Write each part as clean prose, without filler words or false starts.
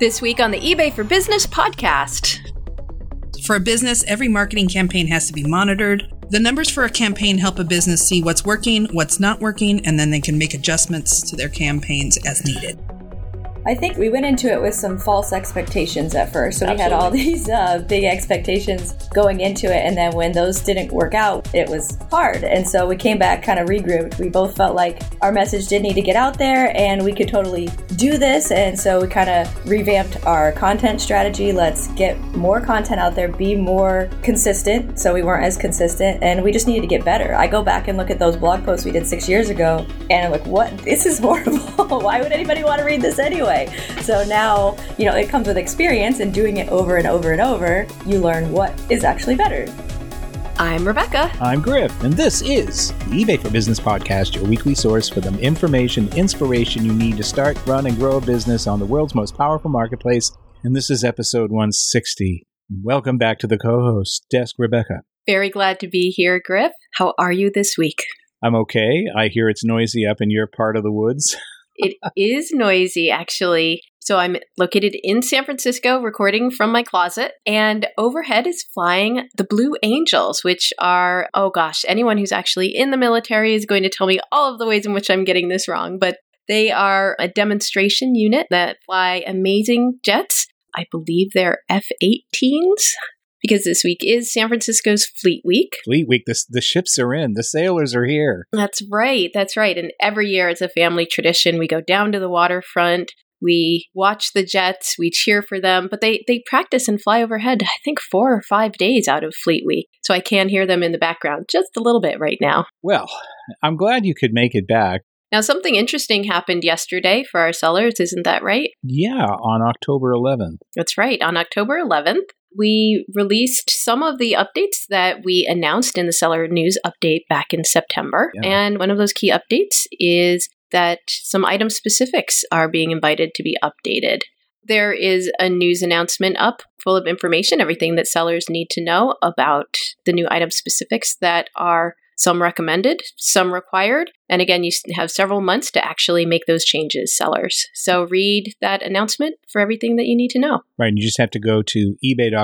This week on the eBay for Business podcast. For a business, every marketing campaign has to be monitored. The numbers for a campaign help a business see what's working, what's not working, and then they can make adjustments to their campaigns as needed. I think we went into it with some false expectations at first. So we had all these big expectations going into it. And then when those didn't work out, it was hard. And so we came back, kind of regrouped. We both felt like our message did need to get out there and we could totally do this. And so we kind of revamped our content strategy. Let's get more content out there, be more consistent. So we weren't as consistent and we just needed to get better. I go back and look at those blog posts we did 6 years ago and I'm like, what? This is horrible. Why would anybody want to read this anyway? So now, it comes with experience and doing it over and over and over, you learn what is actually better. I'm Rebecca. I'm Griff, and this is the eBay for Business podcast, your weekly source for the information, inspiration you need to start, run, and grow a business on the world's most powerful marketplace. And this is episode 160. Welcome back to the co-host desk, Rebecca. Very glad to be here, Griff. How are you this week? I'm okay. I hear it's noisy up in your part of the woods. It is noisy, actually. So I'm located in San Francisco, recording from my closet, and overhead is flying the Blue Angels, which are, anyone who's actually in the military is going to tell me all of the ways in which I'm getting this wrong, but they are a demonstration unit that fly amazing jets. I believe they're F-18s. Because this week is San Francisco's Fleet Week. Fleet Week, the ships are in, the sailors are here. That's right. And every year it's a family tradition. We go down to the waterfront, we watch the jets, we cheer for them, but they practice and fly overhead, I think 4 or 5 days out of Fleet Week. So I can hear them in the background just a little bit right now. Well, I'm glad you could make it back. Now, something interesting happened yesterday for our sellers, isn't that right? Yeah, on October 11th. That's right. On October 11th, we released some of the updates that we announced in the Seller News Update back in September. Yeah. And one of those key updates is that some item specifics are being invited to be updated. There is a news announcement up full of information, everything that sellers need to know about the new item specifics that are some recommended, some required. And again, you have several months to actually make those changes, sellers. So read that announcement for everything that you need to know. Right. And you just have to go to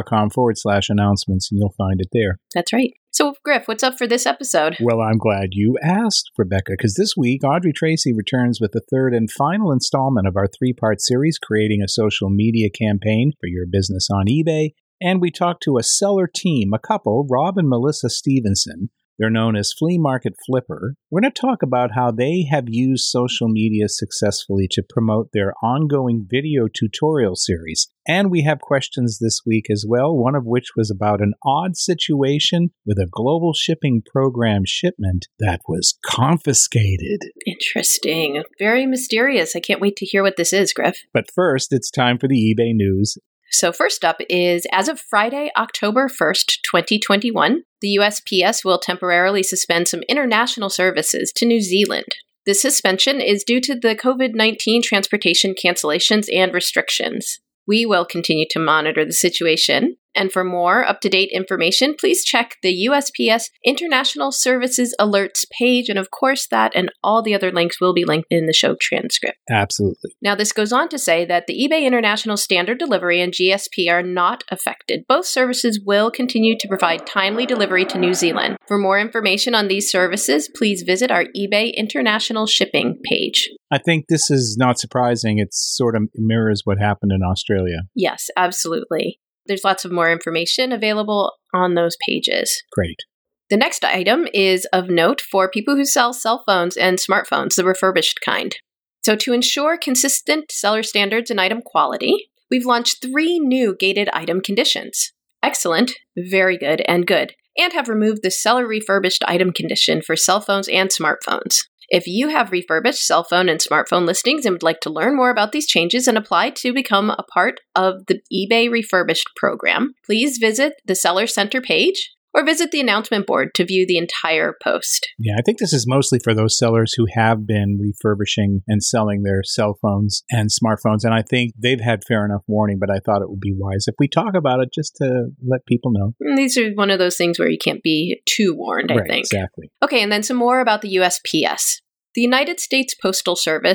ebay.com/announcements and you'll find it there. That's right. So, Griff, what's up for this episode? Well, I'm glad you asked, Rebecca, because this week, Audrey Tracy returns with the third and final installment of our 3-part series, Creating a Social Media Campaign for Your Business on eBay. And we talked to a seller team, a couple, Rob and Melissa Stevenson. They're known as Flea Market Flipper. We're going to talk about how they have used social media successfully to promote their ongoing video tutorial series. And we have questions this week as well, one of which was about an odd situation with a global shipping program shipment that was confiscated. Interesting. Very mysterious. I can't wait to hear what this is, Griff. But first, it's time for the eBay news. So first up is, as of Friday, October 1st, 2021, the USPS will temporarily suspend some international services to New Zealand. This suspension is due to the COVID-19 transportation cancellations and restrictions. We will continue to monitor the situation. And for more up-to-date information, please check the USPS International Services Alerts page. And of course, that and all the other links will be linked in the show transcript. Absolutely. Now, this goes on to say that the eBay International Standard Delivery and GSP are not affected. Both services will continue to provide timely delivery to New Zealand. For more information on these services, please visit our eBay International Shipping page. I think this is not surprising. It sort of mirrors what happened in Australia. Yes, absolutely. There's lots of more information available on those pages. Great. The next item is of note for people who sell cell phones and smartphones, the refurbished kind. So to ensure consistent seller standards and item quality, we've launched 3 new gated item conditions. Excellent, very good, and good, and have removed the seller refurbished item condition for cell phones and smartphones. If you have refurbished cell phone and smartphone listings and would like to learn more about these changes and apply to become a part of the eBay Refurbished program, please visit the Seller Center page or visit the announcement board to view the entire post. Yeah, I think this is mostly for those sellers who have been refurbishing and selling their cell phones and smartphones. And I think they've had fair enough warning, but I thought it would be wise if we talk about it just to let people know. These are one of those things where you can't be too warned, I think. Exactly. Okay, and then some more about the USPS. The United States Postal Service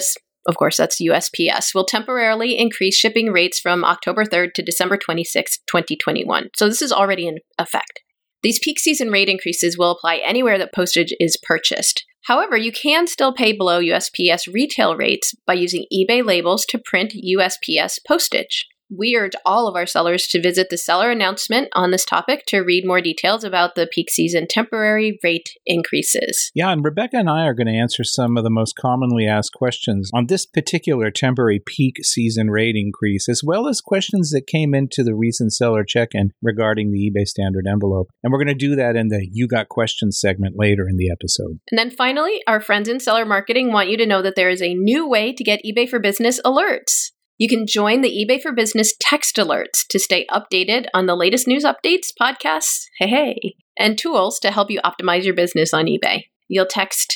of course, that's USPS, will temporarily increase shipping rates from October 3rd to December 26, 2021. So this is already in effect. These peak season rate increases will apply anywhere that postage is purchased. However, you can still pay below USPS retail rates by using eBay labels to print USPS postage. We urge all of our sellers to visit the seller announcement on this topic to read more details about the peak season temporary rate increases. Yeah, and Rebecca and I are going to answer some of the most commonly asked questions on this particular temporary peak season rate increase, as well as questions that came into the recent seller check-in regarding the eBay standard envelope. And we're going to do that in the You Got Questions segment later in the episode. And then finally, our friends in seller marketing want you to know that there is a new way to get eBay for Business alerts. You can join the eBay for Business text alerts to stay updated on the latest news updates, podcasts, and tools to help you optimize your business on eBay. You'll text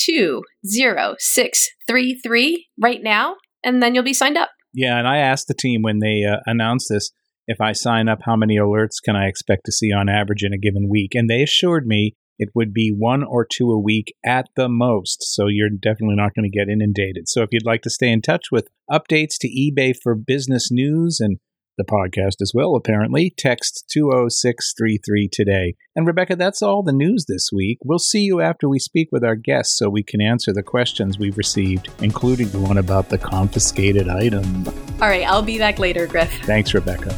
20633 right now, and then you'll be signed up. Yeah, and I asked the team when they announced this, if I sign up, how many alerts can I expect to see on average in a given week? And they assured me it would be 1 or 2 a week at the most, so you're definitely not going to get inundated. So if you'd like to stay in touch with updates to eBay for Business news and the podcast as well, apparently, text 20633 today. And Rebecca, that's all the news this week. We'll see you after we speak with our guests so we can answer the questions we've received, including the one about the confiscated item. All right, I'll be back later, Griff. Thanks, Rebecca.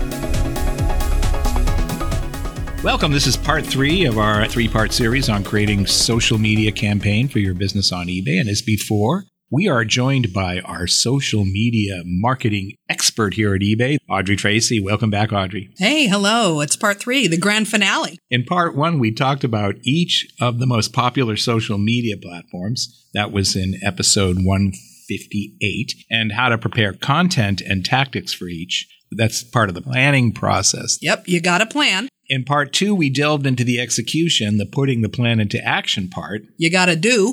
Welcome. This is part 3 of our 3-part series on creating social media campaign for your business on eBay. And as before, we are joined by our social media marketing expert here at eBay, Audrey Tracy. Welcome back, Audrey. Hey, hello. It's part 3, the grand finale. In part 1, we talked about each of the most popular social media platforms. That was in episode 158, and how to prepare content and tactics for each. That's part of the planning process. Yep, you got a plan. In part 2, we delved into the execution, the putting the plan into action part. You got to do.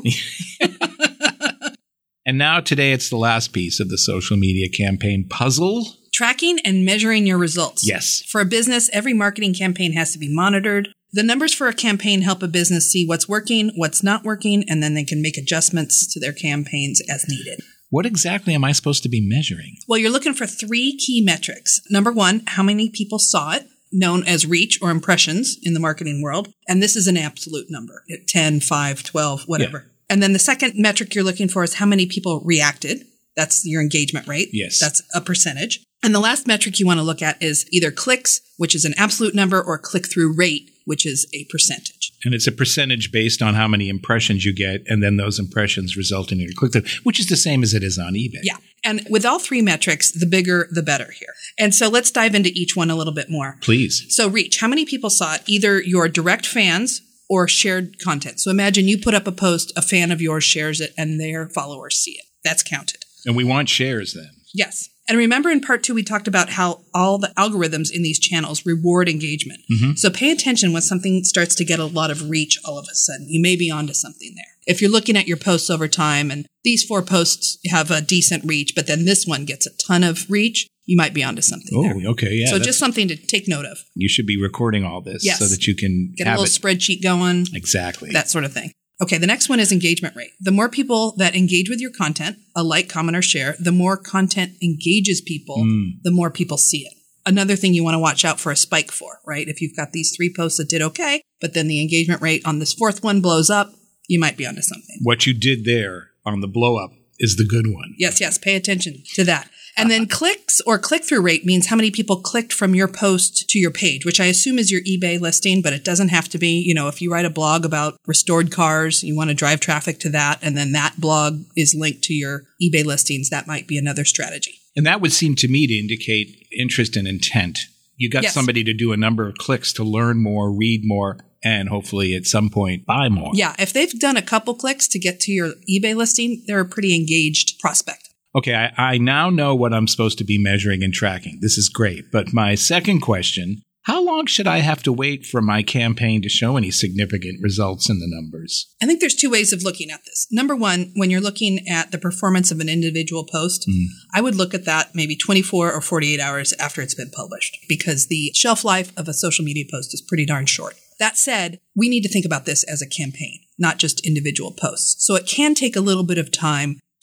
And now today, it's the last piece of the social media campaign puzzle. Tracking and measuring your results. Yes. For a business, every marketing campaign has to be monitored. The numbers for a campaign help a business see what's working, what's not working, and then they can make adjustments to their campaigns as needed. What exactly am I supposed to be measuring? Well, you're looking for 3 key metrics. Number 1, how many people saw it, known as reach or impressions in the marketing world. And this is an absolute number, 10, 5, 12, whatever. Yeah. And then the second metric you're looking for is how many people reacted. That's your engagement rate. Yes. That's a percentage. And the last metric you want to look at is either clicks, which is an absolute number, or click-through rate, which is a percentage. And it's a percentage based on how many impressions you get, and then those impressions result in your click-through, which is the same as it is on eBay. Yeah. And with all 3 metrics, the bigger, the better here. And so let's dive into each one a little bit more. Please. So reach. How many people saw it? Either your direct fans or shared content. So imagine you put up a post, a fan of yours shares it, and their followers see it. That's counted. And we want shares then. Yes. And remember in part 2, we talked about how all the algorithms in these channels reward engagement. Mm-hmm. So pay attention when something starts to get a lot of reach all of a sudden. You may be onto something there. If you're looking at your posts over time and these 4 posts have a decent reach, but then this one gets a ton of reach, you might be onto something there. Oh, okay, yeah. So just something to take note of. You should be recording all this so that you can get a little spreadsheet going. Exactly. That sort of thing. Okay, the next one is engagement rate. The more people that engage with your content, a like, comment, or share, the more content engages people, the more people see it. Another thing you want to watch out for a spike for, right? If you've got these 3 posts that did okay, but then the engagement rate on this 4th one blows up, you might be onto something. What you did there on the blow up is the good one. Yes. Pay attention to that. And then clicks or click-through rate means how many people clicked from your post to your page, which I assume is your eBay listing, but it doesn't have to be. You know, if you write a blog about restored cars, you want to drive traffic to that, and then that blog is linked to your eBay listings, that might be another strategy. And that would seem to me to indicate interest and intent. You got somebody to do a number of clicks to learn more, read more, and hopefully at some point buy more. Yeah, if they've done a couple clicks to get to your eBay listing, they're a pretty engaged prospect. Okay, I now know what I'm supposed to be measuring and tracking. This is great. But my second question, how long should I have to wait for my campaign to show any significant results in the numbers? I think there's 2 ways of looking at this. Number 1, when you're looking at the performance of an individual post, I would look at that maybe 24 or 48 hours after it's been published, because the shelf life of a social media post is pretty darn short. That said, we need to think about this as a campaign, not just individual posts. So it can take a little bit of time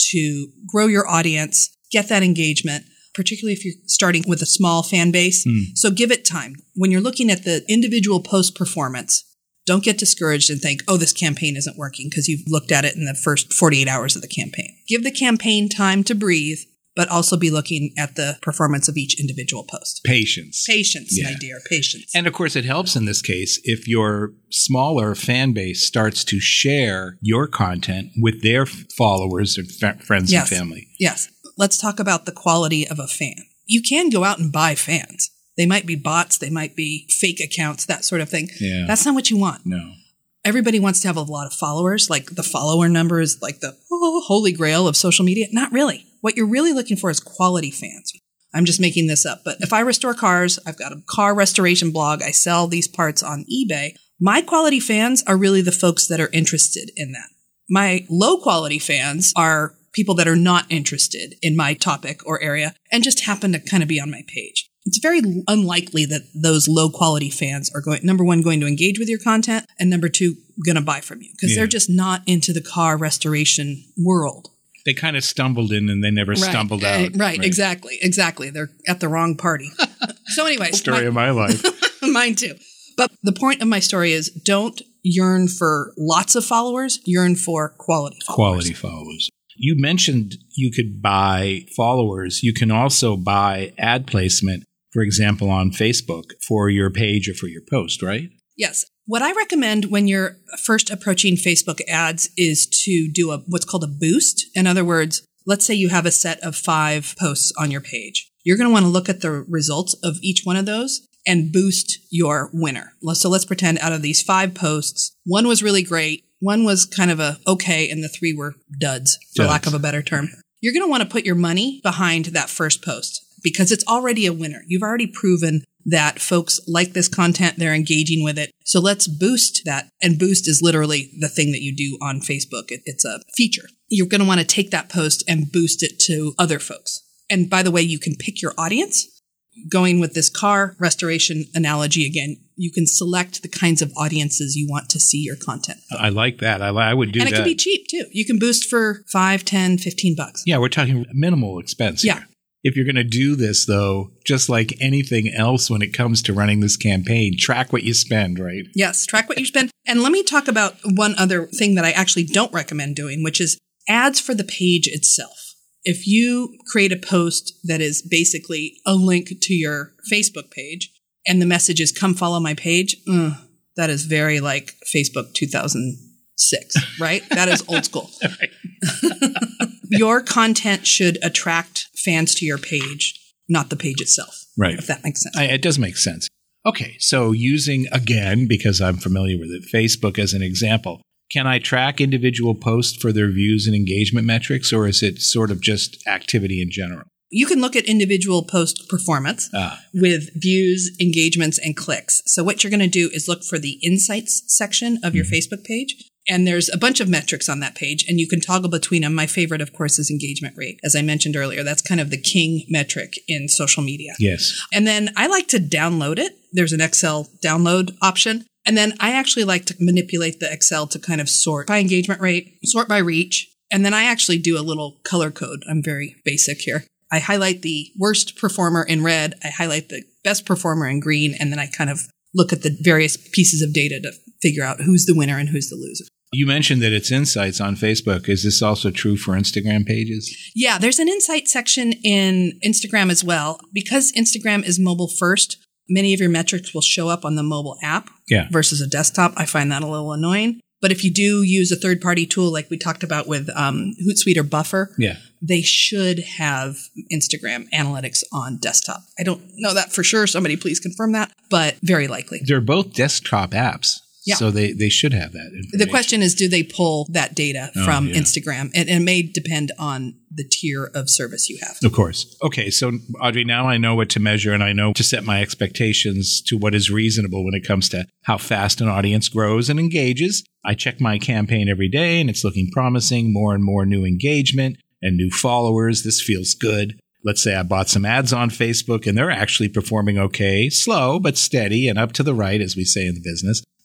to grow your audience, get that engagement, particularly if you're starting with a small fan base. So give it time. When you're looking at the individual post performance, don't get discouraged and think, oh, this campaign isn't working because you've looked at it in the first 48 hours of the campaign. Give the campaign time to breathe, but also be looking at the performance of each individual post. Patience. Patience, my dear, patience. And of course, it helps in this case if your smaller fan base starts to share your content with their followers and friends and family. Yes. Let's talk about the quality of a fan. You can go out and buy fans. They might be bots, they might be fake accounts, that sort of thing. Yeah. That's not what you want. No. Everybody wants to have a lot of followers. Like the follower number is like the holy grail of social media. Not really. What you're really looking for is quality fans. I'm just making this up. But if I restore cars, I've got a car restoration blog. I sell these parts on eBay. My quality fans are really the folks that are interested in that. My low quality fans are people that are not interested in my topic or area and just happen to kind of be on my page. It's very unlikely that those low quality fans are number one, going to engage with your content, and number two, going to buy from you because they're just not into the car restoration world. They kind of stumbled in and they never stumbled out. Right, exactly. They're at the wrong party. So anyway. Story of my life. Mine too. But the point of my story is don't yearn for lots of followers, yearn for quality followers. Quality followers. You mentioned you could buy followers. You can also buy ad placement, for example, on Facebook for your page or for your post, right? Yes. What I recommend when you're first approaching Facebook ads is to do what's called a boost. In other words, let's say you have a set of 5 posts on your page. You're going to want to look at the results of each one of those and boost your winner. So let's pretend out of these 5 posts, 1 was really great, 1 was kind of okay, and the 3 were duds, for lack of a better term. You're going to want to put your money behind that first post because it's already a winner. You've already proven that folks like this content, they're engaging with it. So let's boost that. And boost is literally the thing that you do on Facebook. It's a feature. You're going to want to take that post and boost it to other folks. And by the way, you can pick your audience. Going with this car restoration analogy again, you can select the kinds of audiences you want to see your content. I like that. I would do that. And it can be cheap too. You can boost for $5, $10, $15. Yeah, we're talking minimal expense here. If you're going to do this, though, just like anything else when it comes to running this campaign, track what you spend, right? Yes, track what you spend. And let me talk about one other thing that I actually don't recommend doing, which is ads for the page itself. If you create a post that is basically a link to your Facebook page and the message is come follow my page, that is very like Facebook 2006, right? That is old school. Your content should attract fans to your page, not the page itself. Right. If that makes sense. It does make sense. Okay. So using, again, because I'm familiar with it, Facebook as an example, can I track individual posts for their views and engagement metrics, or is it sort of just activity in general? You can look at individual post performance with views, engagements, and clicks. So what you're going to do is look for the insights section of your Facebook page. And there's a bunch of metrics on that page, and you can toggle between them. My favorite, of course, is engagement rate. As I mentioned earlier, that's kind of the king metric in social media. Yes. And then I like to download it. There's an Excel download option. And then I actually like to manipulate the Excel to kind of sort by engagement rate, sort by reach. And then I actually do a little color code. I'm very basic here. I highlight the worst performer in red. I highlight the best performer in green. And then I kind of look at the various pieces of data to figure out who's the winner and who's the loser. You mentioned that it's insights on Facebook. Is this also true for Instagram pages? Yeah, there's an insight section in Instagram as well. Because Instagram is mobile first, many of your metrics will show up on the mobile app versus a desktop. I find that a little annoying. But if you do use a third-party tool like we talked about with Hootsuite or Buffer, they should have Instagram analytics on desktop. I don't know that for sure. Somebody please confirm that, but very likely. They're both desktop apps. Yeah. So they should have that information. The question is, do they pull that data from Instagram? And it may depend on the tier of service you have. Of course. Okay, so Audrey, now I know what to measure and I know to set my expectations to what is reasonable when it comes to how fast an audience grows and engages. I check my campaign every day and it's looking promising, more and more new engagement and new followers. This feels good. Let's say I bought some ads on Facebook and they're actually performing okay, slow but steady and up to the right, as we say in the business.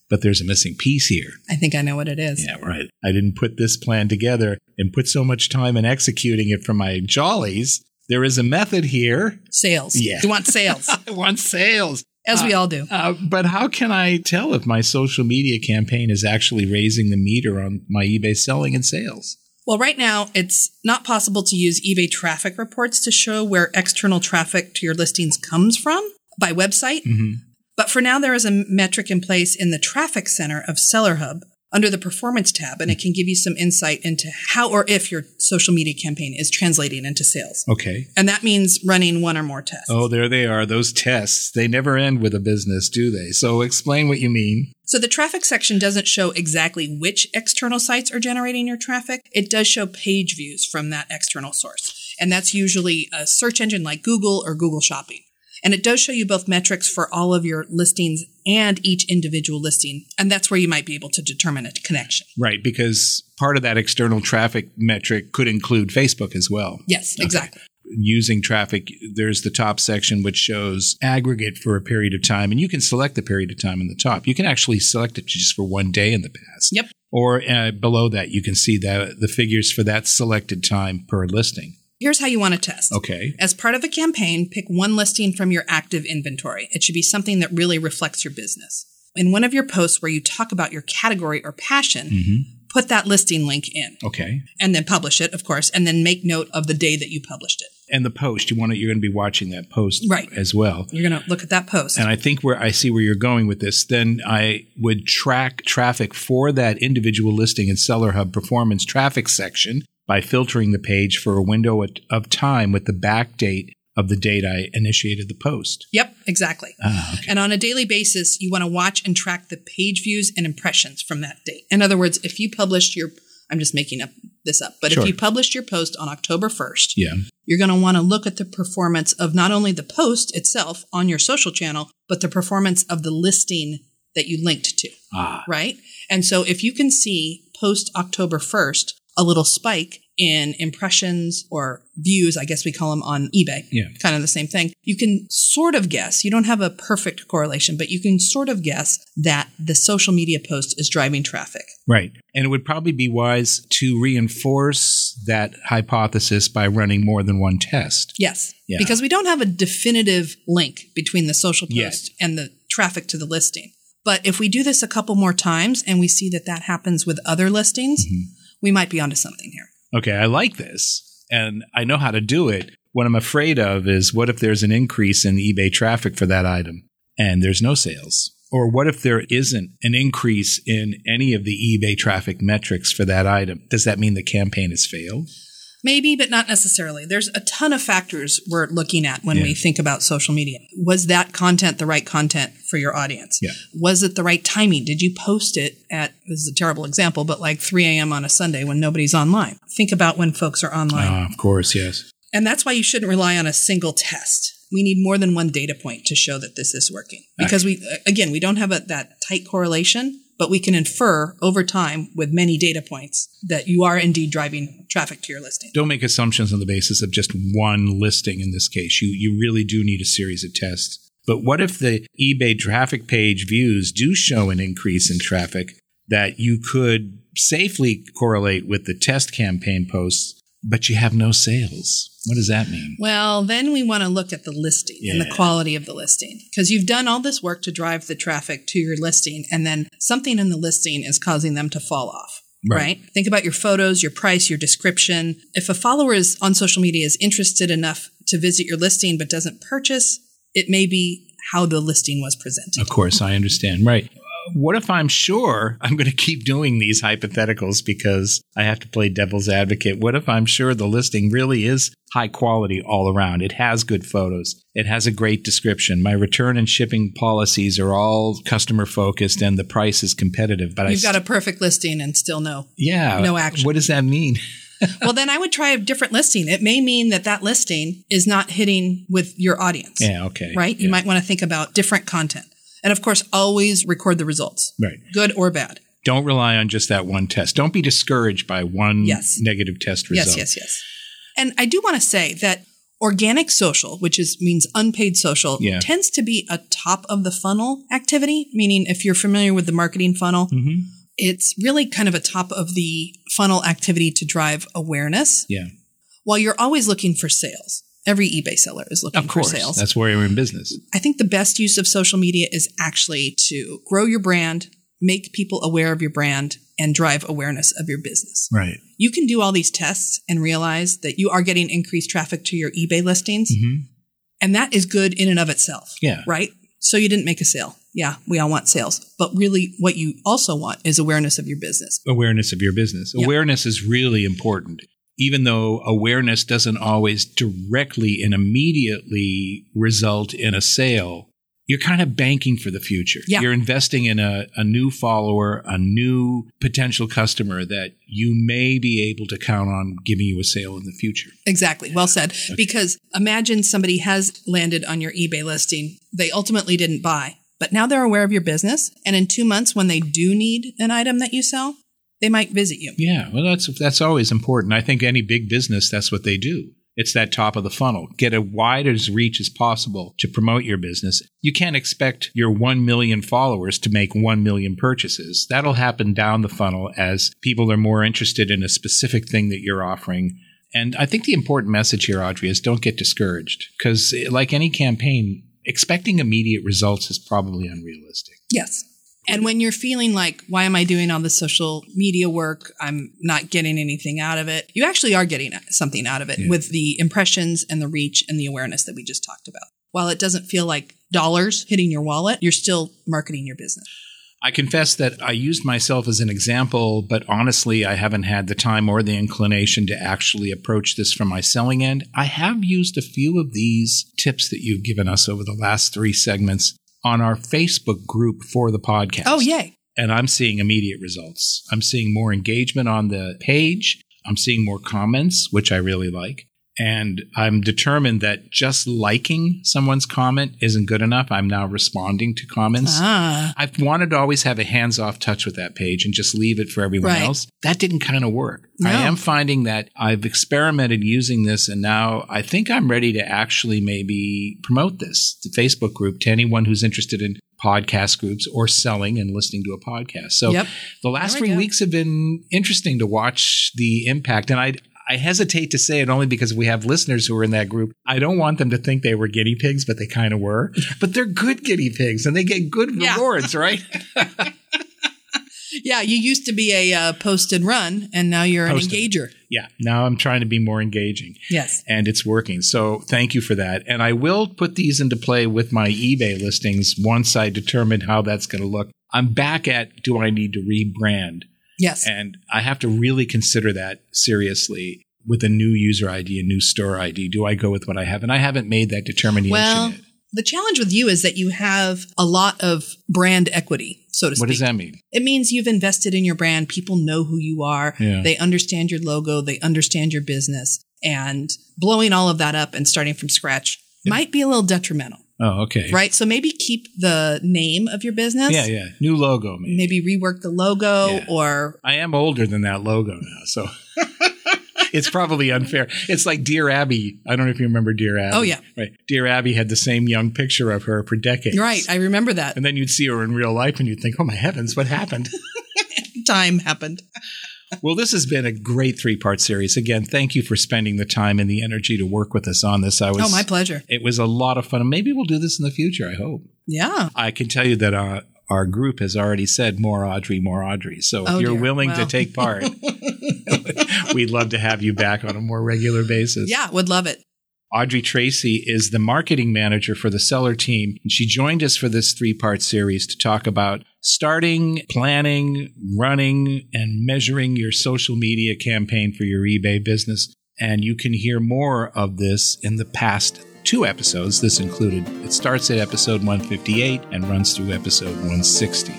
But there's a missing piece here. I think I know what it is. Yeah, right. I didn't put this plan together and put so much time in executing it for my jollies. There is a method here. Sales. Yeah. You want sales. I want sales. As we all do. But how can I tell if my social media campaign is actually raising the meter on my eBay selling and sales? Well, right now, it's not possible to use eBay traffic reports to show where external traffic to your listings comes from by website. Mm-hmm. But for now, there is a metric in place in the traffic center of Seller Hub under the performance tab, and it can give you some insight into how or if your social media campaign is translating into sales. Okay. And that means running one or more tests. Oh, there they are, those tests. They never end with a business, do they? So explain what you mean. So the traffic section doesn't show exactly which external sites are generating your traffic. It does show page views from that external source. And that's usually a search engine like Google or Google Shopping. And it does show you both metrics for all of your listings and each individual listing. And that's where you might be able to determine a connection. Right, because part of that external traffic metric could include Facebook as well. Yes, Okay. exactly. Using traffic, there's the top section which shows aggregate for a period of time. And you can select the period of time in the top. You can actually select it just for one day in the past. Yep. Or below that, you can see the figures for that selected time per listing. Here's how you want to test. Okay. As part of a campaign, pick one listing from your active inventory. It should be something that really reflects your business. In one of your posts where you talk about your category or passion, put that listing link in. Okay. And then publish it, of course, and then make note of the day that you published it. And the post, you're going to be watching that post Right. as well. You're going to look at that post. And I think I see where you're going with this, then I would track traffic for that individual listing in Seller Hub Performance traffic section by filtering the page for a window of time with the back date of the date I initiated the post. Yep, exactly. Okay. And on a daily basis, you want to watch and track the page views and impressions from that date. In other words, if you published I'm just making this up, but Sure. if you published your post on October 1st, Yeah. you're going to want to look at the performance of not only the post itself on your social channel, but the performance of the listing that you linked to, right? And so if you can see post October 1st, a little spike in impressions or views, I guess we call them on eBay, kind of the same thing. You can sort of guess, you don't have a perfect correlation, but you can sort of guess that the social media post is driving traffic. Right. And it would probably be wise to reinforce that hypothesis by running more than one test. Yes, Yeah. because we don't have a definitive link between the social post Yes. and the traffic to the listing. But if we do this a couple more times and we see that happens with other listings, we might be onto something here. Okay, I like this, and I know how to do it. What I'm afraid of is what if there's an increase in eBay traffic for that item and there's no sales? Or what if there isn't an increase in any of the eBay traffic metrics for that item? Does that mean the campaign has failed? Maybe, but not necessarily. There's a ton of factors we're looking at when we think about social media. Was that content the right content for your audience? Yeah. Was it the right timing? Did you post it at, this is a terrible example, but like 3 a.m. on a Sunday when nobody's online? Think about when folks are online. Of course, yes. And that's why you shouldn't rely on a single test. We need more than one data point to show that this is working. Because we don't have that tight correlation, but we can infer over time with many data points that you are indeed driving traffic to your listing. Don't make assumptions on the basis of just one listing in this case. You really do need a series of tests. But what if the eBay traffic page views do show an increase in traffic that you could safely correlate with the test campaign posts, but you have no sales? What does that mean? Well, then we want to look at the listing and the quality of the listing, because you've done all this work to drive the traffic to your listing, and then something in the listing is causing them to fall off. Right? Think about your photos, your price, your description. If a follower is on social media is interested enough to visit your listing but doesn't purchase, it may be how the listing was presented. Of course, I understand. Right. What if I'm sure I'm going to keep doing these hypotheticals because I have to play devil's advocate? What if I'm sure the listing really is high quality all around? It has good photos. It has a great description. My return and shipping policies are all customer focused and the price is competitive. But You've got a perfect listing and still no action. What does that mean? Well, then I would try a different listing. It may mean that listing is not hitting with your audience. Yeah, okay. Right? Yeah. You might want to think about different content. And of course, always record the results. Right. Good or bad. Don't rely on just that one test. Don't be discouraged by one negative test result. Yes. And I do want to say that Organic social, which means unpaid social, tends to be a top of the funnel activity, meaning if you're familiar with the marketing funnel, it's really kind of a top of the funnel activity to drive awareness. Yeah. While you're always looking for sales. Every eBay seller is looking for sales. That's why you're in business. I think the best use of social media is actually to grow your brand, make people aware of your brand, and drive awareness of your business. Right. You can do all these tests and realize that you are getting increased traffic to your eBay listings. And that is good in and of itself. Yeah. Right? So you didn't make a sale. Yeah, we all want sales. But really what you also want is awareness of your business. Awareness of your business. Yep. Awareness is really important. Even though awareness doesn't always directly and immediately result in a sale, you're kind of banking for the future. Yeah. You're investing in a new follower, a new potential customer that you may be able to count on giving you a sale in the future. Exactly. Well said. Okay. Because imagine somebody has landed on your eBay listing. They ultimately didn't buy, but now they're aware of your business. And in 2 months, when they do need an item that you sell, they might visit you. Yeah. Well, that's always important. I think any big business, that's what they do. It's that top of the funnel. Get as wide as reach as possible to promote your business. You can't expect your 1 million followers to make 1 million purchases. That'll happen down the funnel as people are more interested in a specific thing that you're offering. And I think the important message here, Audrey, is don't get discouraged. Because like any campaign, expecting immediate results is probably unrealistic. Yes. And when you're feeling like, why am I doing all this social media work? I'm not getting anything out of it. You actually are getting something out of it with the impressions and the reach and the awareness that we just talked about. While it doesn't feel like dollars hitting your wallet, you're still marketing your business. I confess that I used myself as an example, but honestly, I haven't had the time or the inclination to actually approach this from my selling end. I have used a few of these tips that you've given us over the last 3 segments on our Facebook group for the podcast. Oh, yay. And I'm seeing immediate results. I'm seeing more engagement on the page. I'm seeing more comments, which I really like. And I'm determined that just liking someone's comment isn't good enough. I'm now responding to comments. I've wanted to always have a hands-off touch with that page and just leave it for everyone else. That didn't kind of work. No. I am finding that I've experimented using this, and now I think I'm ready to actually maybe promote this, the Facebook group, to anyone who's interested in podcast groups or selling and listening to a podcast. So the last 3 weeks have been interesting to watch the impact. And I hesitate to say it only because we have listeners who are in that group. I don't want them to think they were guinea pigs, but they kind of were. But they're good guinea pigs, and they get good rewards, right? Yeah, you used to be a post and run, and now you're an engager. Yeah, now I'm trying to be more engaging. Yes. And it's working. So thank you for that. And I will put these into play with my eBay listings once I determine how that's going to look. I'm back at, do I need to rebrand? Yes. And I have to really consider that seriously with a new user ID, a new store ID. Do I go with what I have? And I haven't made that determination yet. The challenge with you is that you have a lot of brand equity, so to speak. What does that mean? It means you've invested in your brand. People know who you are. Yeah. They understand your logo. They understand your business. And blowing all of that up and starting from scratch might be a little detrimental. Oh, okay. Right? So maybe keep the name of your business. Yeah. New logo, maybe. Maybe rework the logo or... I am older than that logo now, so... It's probably unfair. It's like Dear Abby. I don't know if you remember Dear Abby. Oh, yeah. Right. Dear Abby had the same young picture of her for decades. Right. I remember that. And then you'd see her in real life and you'd think, oh, my heavens, what happened? Time happened. Well, this has been a great 3-part series. Again, thank you for spending the time and the energy to work with us on this. My pleasure. It was a lot of fun. And maybe we'll do this in the future, I hope. Yeah. I can tell you that our group has already said more Audrey, more Audrey. So if you're willing to take part, we'd love to have you back on a more regular basis. Yeah, would love it. Audrey Tracy is the marketing manager for the Seller team. And she joined us for this 3-part series to talk about starting, planning, running, and measuring your social media campaign for your eBay business. And you can hear more of this in the past 2 episodes, this included. It starts at episode 158 and runs through episode 160.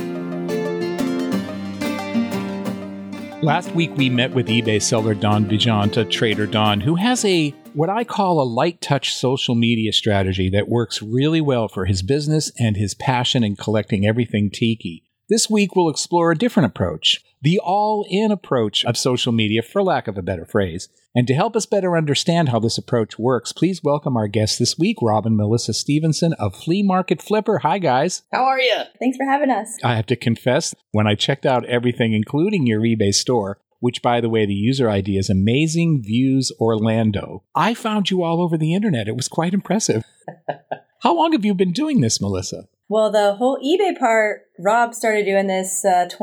Last week, we met with eBay seller Don Vigenta, Trader Don, who has what I call a light touch social media strategy that works really well for his business and his passion in collecting everything tiki. This week, we'll explore a different approach, the all-in approach of social media, for lack of a better phrase. And to help us better understand how this approach works, please welcome our guests this week, Rob and Melissa Stevenson of Flea Market Flipper. Hi, guys. How are you? Thanks for having us. I have to confess, when I checked out everything, including your eBay store, which, by the way, the user ID is Amazing Views Orlando, I found you all over the internet. It was quite impressive. How long have you been doing this, Melissa? Well, the whole eBay part, Rob started doing this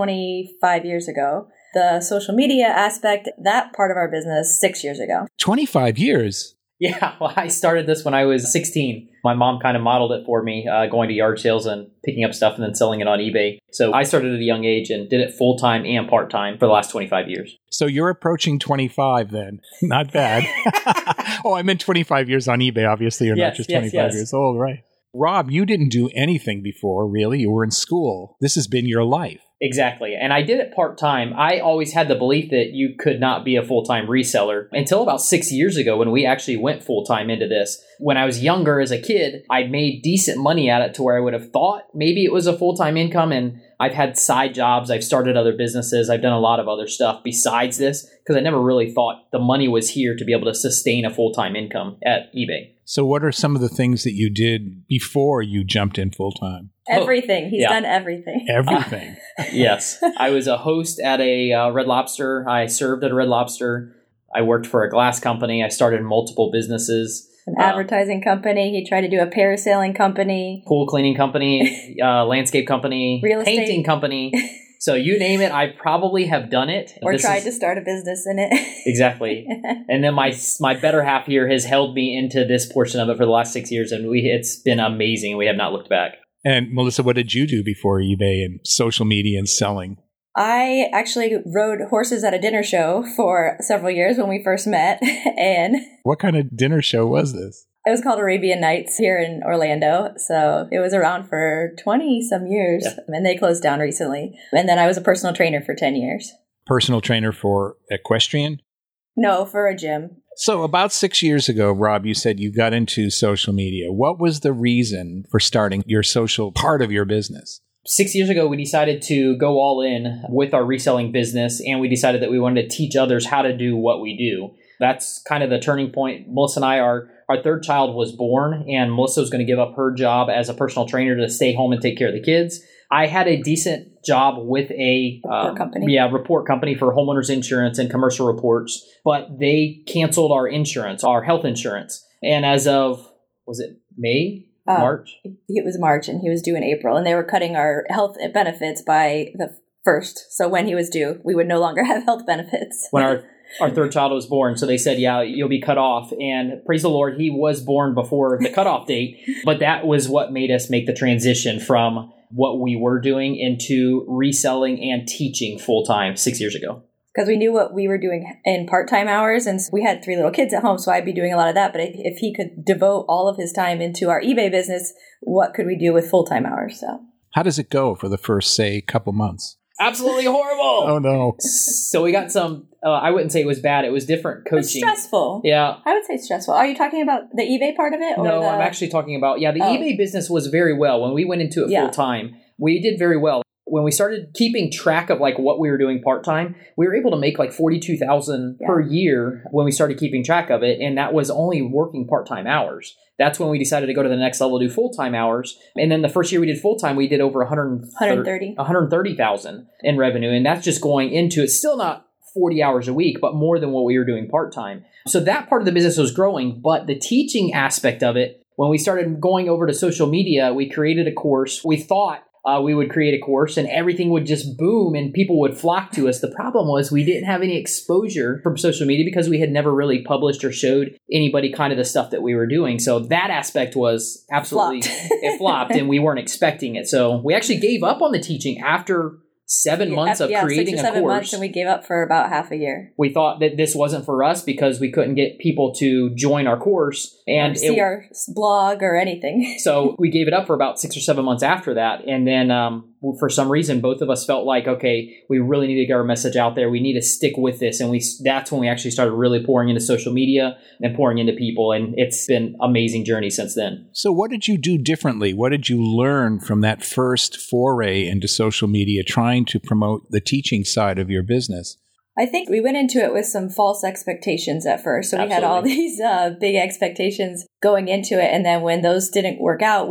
25 years ago. The social media aspect, that part of our business, 6 years ago. 25 years? Yeah, well, I started this when I was 16. My mom kind of modeled it for me, going to yard sales and picking up stuff and then selling it on eBay. So I started at a young age and did it full-time and part-time for the last 25 years. So you're approaching 25 then. Not bad. Oh, I meant 25 years on eBay. Obviously, you're not just 25 years old, right? Rob, you didn't do anything before, really. You were in school. This has been your life. Exactly. And I did it part-time. I always had the belief that you could not be a full-time reseller until about 6 years ago when we actually went full-time into this. When I was younger as a kid, I made decent money at it to where I would have thought maybe it was a full-time income. And I've had side jobs. I've started other businesses. I've done a lot of other stuff besides this because I never really thought the money was here to be able to sustain a full-time income at eBay. So what are some of the things that you did before you jumped in full-time? Everything. He's done everything. Everything. Yes. I was a host at a Red Lobster. I served at a Red Lobster. I worked for a glass company. I started multiple businesses. An advertising company. He tried to do a parasailing company. Pool cleaning company. Landscape company. Real estate. Painting company. So you name it, I probably have done it. Or tried to start a business in it. Exactly. And then my better half here has held me into this portion of it for the last 6 years, and it's been amazing. We have not looked back. And Melissa, what did you do before eBay and social media and selling? I actually rode horses at a dinner show for several years when we first met. And what kind of dinner show was this? It was called Arabian Nights here in Orlando. So it was around for 20 some years, and they closed down recently. And then I was a personal trainer for 10 years. Personal trainer for equestrian? No, for a gym. So about 6 years ago, Rob, you said you got into social media. What was the reason for starting your social part of your business? 6 years ago, we decided to go all in with our reselling business, and we decided that we wanted to teach others how to do what we do. That's kind of the turning point. Melissa and I, our third child was born, and Melissa was going to give up her job as a personal trainer to stay home and take care of the kids. I had a decent job with a report company for homeowners insurance and commercial reports, but they canceled our insurance, our health insurance. And as of, was it May? March? It was March, and he was due in April, and they were cutting our health benefits by the 1st. So when he was due, we would no longer have health benefits. When our third child was born. So they said, yeah, you'll be cut off. And praise the Lord, he was born before the cutoff date. But that was what made us make the transition from what we were doing into reselling and teaching full-time 6 years ago. Because we knew what we were doing in part-time hours, and we had 3 little kids at home, so I'd be doing a lot of that. But if he could devote all of his time into our eBay business, what could we do with full-time hours? So, how does it go for the first, say, couple months? Absolutely horrible. Oh, no. So we got some, I wouldn't say it was bad. It was different coaching. It's stressful. Yeah. I would say stressful. Are you talking about the eBay part of it? Or no, I'm actually talking about, the eBay business was very well. When we went into it full-time, we did very well. When we started keeping track of what we were doing part-time, we were able to make $42,000 per year when we started keeping track of it. And that was only working part-time hours. That's when we decided to go to the next level, do full-time hours. And then the first year we did full-time, we did over 130,000 in revenue. And that's just going into it. Still not 40 hours a week, but more than what we were doing part-time. So that part of the business was growing, but the teaching aspect of it, when we started going over to social media, we created a course. We thought we would create a course and everything would just boom and people would flock to us. The problem was we didn't have any exposure from social media because we had never really published or showed anybody kind of the stuff that we were doing. So that aspect was absolutely, it flopped and we weren't expecting it. So we actually gave up on the teaching after 7 months of creating 6 or a 7 course. months, and we gave up for about half a year. We thought that this wasn't for us because we couldn't get people to join our course and see our blog or anything. So we gave it up for about 6 or 7 months after that. And then for some reason, both of us felt like, okay, we really need to get our message out there. We need to stick with this. And that's when we actually started really pouring into social media and pouring into people. And it's been an amazing journey since then. So what did you do differently? What did you learn from that first foray into social media, trying to promote the teaching side of your business? I think we went into it with some false expectations at first. So we had all these big expectations going into it. And then when those didn't work out,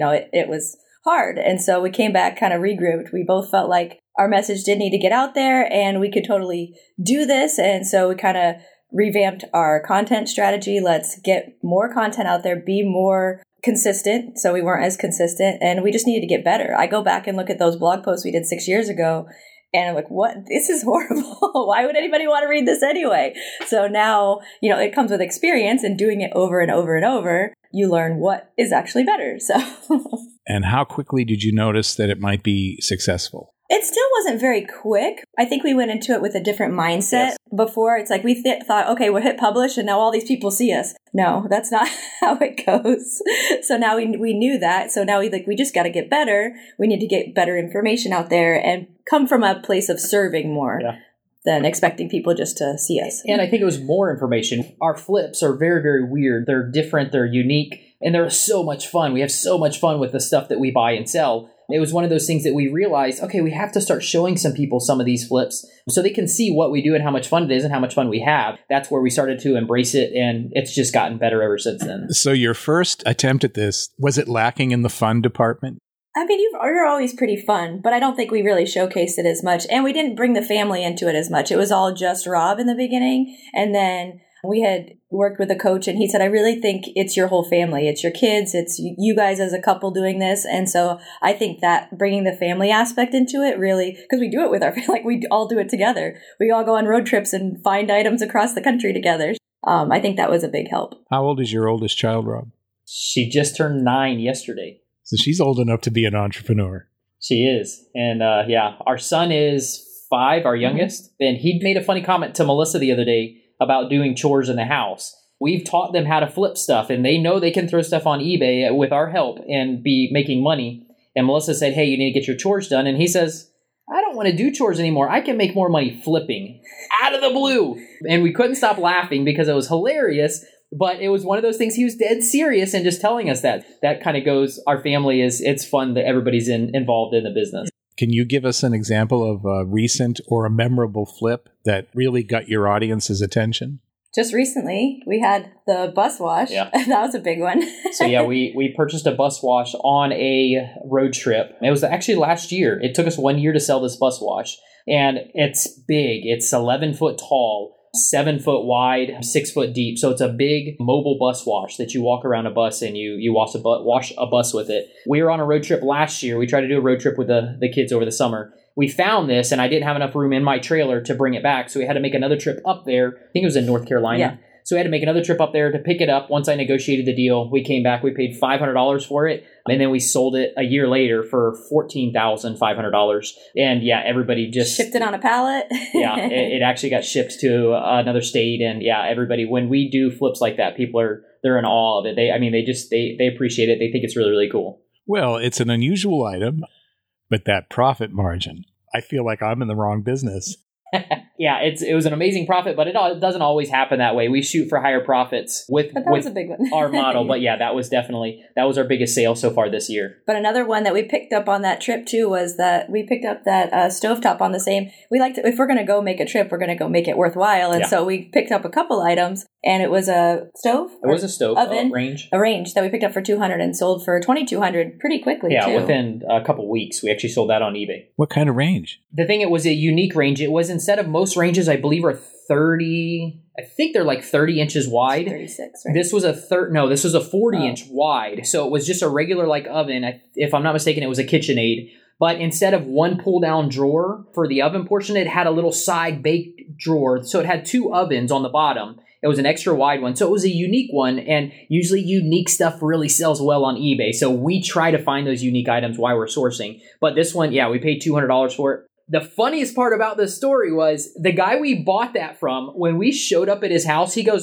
it was hard. And so we came back kind of regrouped. We both felt like our message did need to get out there and we could totally do this. And so we kind of revamped our content strategy. Let's get more content out there, be more consistent. So we weren't as consistent and we just needed to get better. I go back and look at those blog posts we did 6 years ago. And I'm like, what? This is horrible. Why would anybody want to read this anyway? So now, it comes with experience and doing it over and over and over, you learn what is actually better. So. And how quickly did you notice that it might be successful? It still wasn't very quick. I think we went into it with a different mindset. Yes. Before. It's like we thought, okay, we'll hit publish and now all these people see us. No, that's not how it goes. So now we knew that. So now we just got to get better. We need to get better information out there and come from a place of serving more. Yeah. Than expecting people just to see us. And I think it was more information. Our flips are very, very weird. They're different. They're unique. And they're so much fun. We have so much fun with the stuff that we buy and sell. It was one of those things that we realized, okay, we have to start showing some people some of these flips so they can see what we do and how much fun it is and how much fun we have. That's where we started to embrace it. And it's just gotten better ever since then. So your first attempt at this, was it lacking in the fun department? I mean, you're always pretty fun, but I don't think we really showcased it as much. And we didn't bring the family into it as much. It was all just Rob in the beginning. And then we had worked with a coach and he said, I really think it's your whole family. It's your kids. It's you guys as a couple doing this. And so I think that bringing the family aspect into it really, because we do it with our family, like we all do it together. We all go on road trips and find items across the country together. I think that was a big help. How old is your oldest child, Rob? She just turned 9 yesterday. So she's old enough to be an entrepreneur. She is. And our son is 5, our youngest. And he made a funny comment to Melissa the other day about doing chores in the house. We've taught them how to flip stuff and they know they can throw stuff on eBay with our help and be making money. And Melissa said, hey, you need to get your chores done. And he says, I don't want to do chores anymore. I can make more money flipping out of the blue. And we couldn't stop laughing because it was hilarious. But it was one of those things, he was dead serious and just telling us that. That kind of goes, our family it's fun that everybody's involved in the business. Can you give us an example of a recent or a memorable flip that really got your audience's attention? Just recently, we had the bus wash. Yeah. That was a big one. So yeah, we purchased a bus wash on a road trip. It was actually last year. It took us 1 year to sell this bus wash. And it's big. It's 11 foot tall. 7 foot wide, 6 foot deep. So it's a big mobile bus wash that you walk around a bus and you wash a bus with it. We were on a road trip last year. We tried to do a road trip with the kids over the summer. We found this and I didn't have enough room in my trailer to bring it back. So we had to make another trip up there. I think it was in North Carolina. Yeah. So we had to make another trip up there to pick it up. Once I negotiated the deal, we came back. We paid $500 for it. And then we sold it a year later for $14,500. And yeah, everybody just shipped it on a pallet. Yeah, it actually got shipped to another state. And yeah, everybody, when we do flips like that, people they're in awe of it. They appreciate it. They think it's really, really cool. Well, it's an unusual item, but that profit margin, I feel like I'm in the wrong business. Yeah, it was an amazing profit, but it doesn't always happen that way. We shoot for higher profits with was a big one. Our model. But yeah, that was our biggest sale so far this year. But another one that we picked up on that trip too was that we picked up that stovetop on the same. We like to, if we're going to go make a trip, we're going to go make it worthwhile. And so we picked up a couple items. And it was a stove? It was a stove. Oven. Range. A range that we picked up for $200 and sold for $2,200 pretty quickly, too. Yeah, within a couple weeks. We actually sold that on eBay. What kind of range? The thing, it was a unique range. It was, instead of most ranges, I believe, are 30... I think they're like 30 inches wide. 36, right? This was a 40-inch wide. So it was just a regular like oven. If I'm not mistaken, it was a KitchenAid. But instead of one pull-down drawer for the oven portion, it had a little side bake drawer. So it had 2 ovens on the bottom. It was an extra wide one. So it was a unique one. And usually unique stuff really sells well on eBay. So we try to find those unique items while we're sourcing. But this one, yeah, we paid $200 for it. The funniest part about this story was the guy we bought that from, when we showed up at his house, he goes,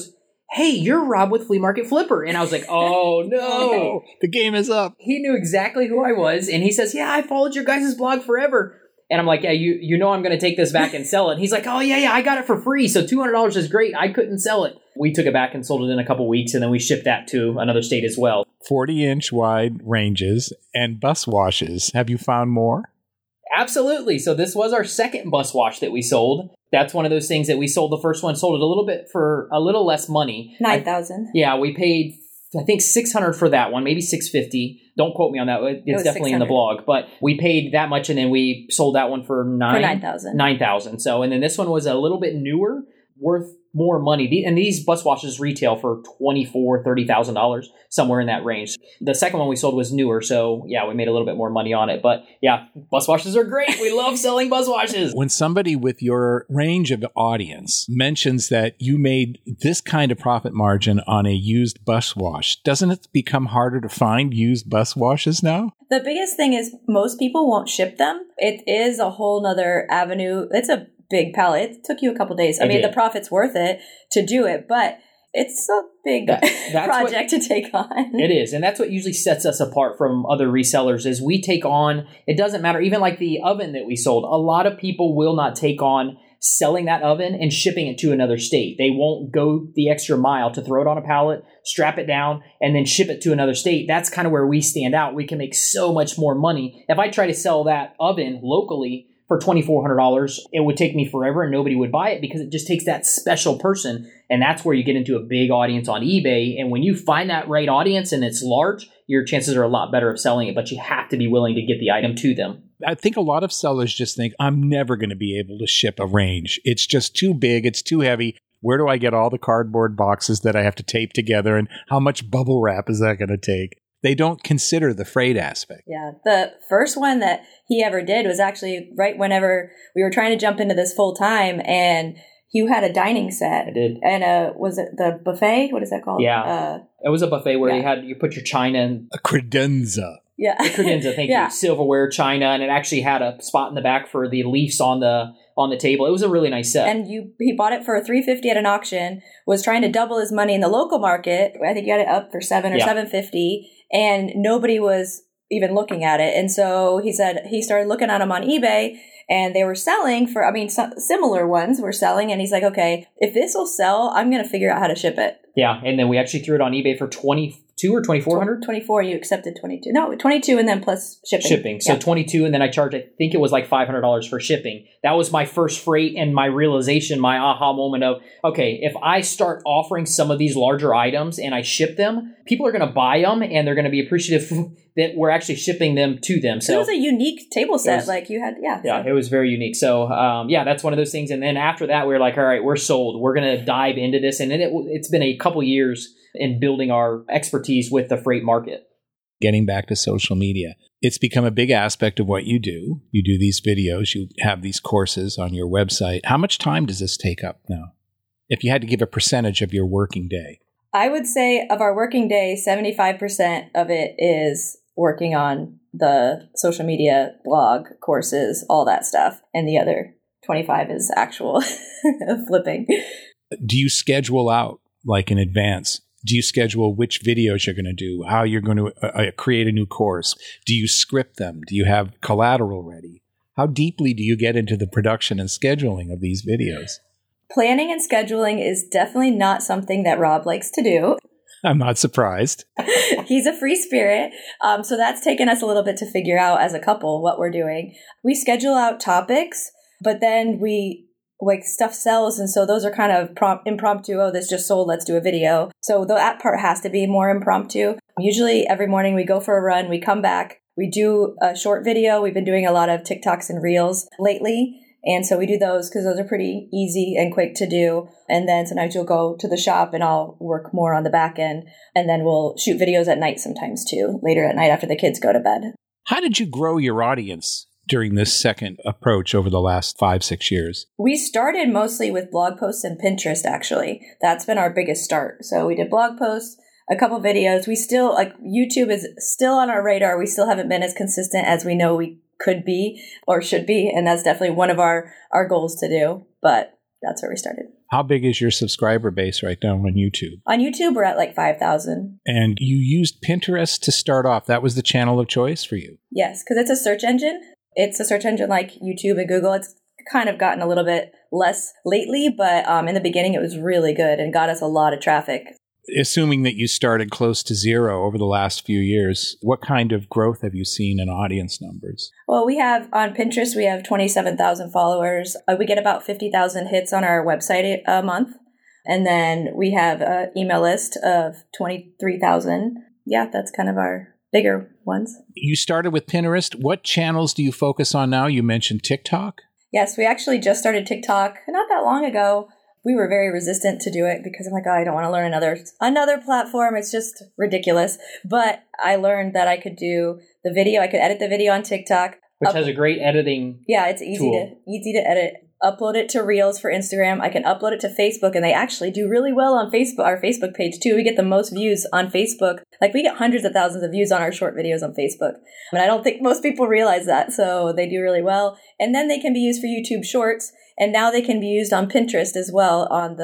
hey, you're Rob with Flea Market Flipper. And I was like, oh, no. The game is up. He knew exactly who I was. And he says, yeah, I followed your guys' blog forever. And I'm like, yeah, you know I'm going to take this back and sell it. And he's like, oh, yeah, I got it for free. So $200 is great. I couldn't sell it. We took it back and sold it in a couple weeks, and then we shipped that to another state as well. 40-inch wide ranges and bus washes. Have you found more? Absolutely. So this was our second bus wash that we sold. That's one of those things that we sold. The first one sold it a little bit for a little less money. $9,000. Yeah, we paid, I think, $600 for that one, maybe $650. Don't quote me on that. It's definitely in the blog. But we paid that much, and then we sold that one for $9,000. $9,000. So, and then this one was a little bit newer, worth more money. And these bus washes retail for $24,000, $30,000, somewhere in that range. The second one we sold was newer. So yeah, we made a little bit more money on it. But yeah, bus washes are great. We love selling bus washes. When somebody with your range of audience mentions that you made this kind of profit margin on a used bus wash, doesn't it become harder to find used bus washes now? The biggest thing is most people won't ship them. It is a whole nother avenue. It's a big pallet. It took you a couple days. I mean, the profit's worth it to do it, but it's a big project to take on. It is. And that's what usually sets us apart from other resellers is we take on, it doesn't matter, even like the oven that we sold, a lot of people will not take on selling that oven and shipping it to another state. They won't go the extra mile to throw it on a pallet, strap it down, and then ship it to another state. That's kind of where we stand out. We can make so much more money. If I try to sell that oven locally for $2,400, it would take me forever and nobody would buy it because it just takes that special person. And that's where you get into a big audience on eBay. And when you find that right audience and it's large, your chances are a lot better of selling it, but you have to be willing to get the item to them. I think a lot of sellers just think, I'm never going to be able to ship a range. It's just too big. It's too heavy. Where do I get all the cardboard boxes that I have to tape together? And how much bubble wrap is that going to take? They don't consider the freight aspect. Yeah. The first one that he ever did was actually right whenever we were trying to jump into this full time, and you had a dining set. I did. And was it the buffet? What is that called? Yeah. It was a buffet where you put your china in. A credenza. Yeah. A credenza, thank you. Silverware, china, and it actually had a spot in the back for the leaves on the table. It was a really nice set. And he bought it for $350 at an auction, was trying to double his money in the local market. I think he got it up for $700 or $750, and nobody was even looking at it. And so he said he started looking at them on eBay, and they were selling for, similar ones were selling. And he's like, okay, if this will sell, I'm going to figure out how to ship it. Yeah. And then we actually threw it on eBay for $22 or $2,400? 24. You accepted 22. No, 22 and then plus shipping. So 22, and then I charged, I think it was like $500 for shipping. That was my first freight and my realization, my aha moment of, okay, if I start offering some of these larger items and I ship them, people are going to buy them and they're going to be appreciative that we're actually shipping them to them. So it was a unique table set. Yeah, it was very unique. So that's one of those things. And then after that, we were like, all right, we're sold. We're going to dive into this. And then it's been a couple years in building our expertise with the freight market. Getting back to social media, it's become a big aspect of what you do. You do these videos, you have these courses on your website. How much time does this take up now? If you had to give a percentage of your working day. I would say of our working day, 75% of it is working on the social media, blog, courses, all that stuff. And the other 25 is actual flipping. Do you schedule out like in advance? Do you schedule which videos you're going to do, how you're going to create a new course? Do you script them? Do you have collateral ready? How deeply do you get into the production and scheduling of these videos? Planning and scheduling is definitely not something that Rob likes to do. I'm not surprised. He's a free spirit. So that's taken us a little bit to figure out as a couple what we're doing. We schedule out topics, but then stuff sells. And so those are kind of impromptu. Oh, this just sold. Let's do a video. So that part has to be more impromptu. Usually every morning we go for a run. We come back. We do a short video. We've been doing a lot of TikToks and Reels lately. And so we do those because those are pretty easy and quick to do. And then sometimes you'll go to the shop and I'll work more on the back end. And then we'll shoot videos at night sometimes too, later at night after the kids go to bed. How did you grow your audience during this second approach over the last 5-6 years? We started mostly with blog posts and Pinterest, actually. That's been our biggest start. So we did blog posts, a couple videos. We still, YouTube is still on our radar. We still haven't been as consistent as we know we could be or should be. And that's definitely one of our goals to do. But that's where we started. How big is your subscriber base right now on YouTube? On YouTube, we're at like 5,000. And you used Pinterest to start off. That was the channel of choice for you? Yes, because it's a search engine. It's a search engine like YouTube and Google. It's kind of gotten a little bit less lately, but in the beginning it was really good and got us a lot of traffic. Assuming that you started close to zero over the last few years, what kind of growth have you seen in audience numbers? Well, we have on Pinterest, we have 27,000 followers. We get about 50,000 hits on our website a month. And then we have an email list of 23,000. Yeah, that's kind of our bigger ones. You started with Pinterest. What channels do you focus on now? You mentioned TikTok. Yes, we actually just started TikTok not that long ago. We were very resistant to do it because I'm like, oh, I don't want to learn another platform. It's just ridiculous. But I learned that I could do the video. I could edit the video on TikTok. Which has a great editing Yeah, it's easy to edit. Upload it to Reels for Instagram. I can upload it to Facebook, and they actually do really well on Facebook. Our Facebook page too. We get the most views on Facebook. Like we get hundreds of thousands of views on our short videos on Facebook. And I don't think most people realize that. So they do really well. And then they can be used for YouTube Shorts. And now they can be used on Pinterest as well on